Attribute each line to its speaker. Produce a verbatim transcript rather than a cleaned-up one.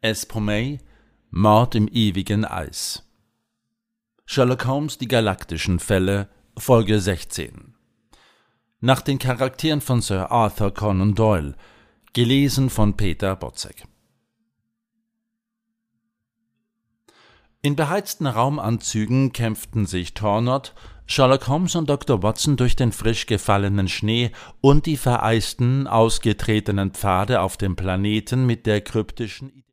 Speaker 1: Espomey, Mord im ewigen Eis. Sherlock Holmes, die galaktischen Fälle, Folge sechzehn. Nach den Charakteren von Sir Arthur Conan Doyle, gelesen von Peter Botzek. In beheizten Raumanzügen kämpften sich Tornott, Sherlock Holmes und Doktor Watson durch den frisch gefallenen Schnee und die vereisten, ausgetretenen Pfade auf dem Planeten mit der kryptischen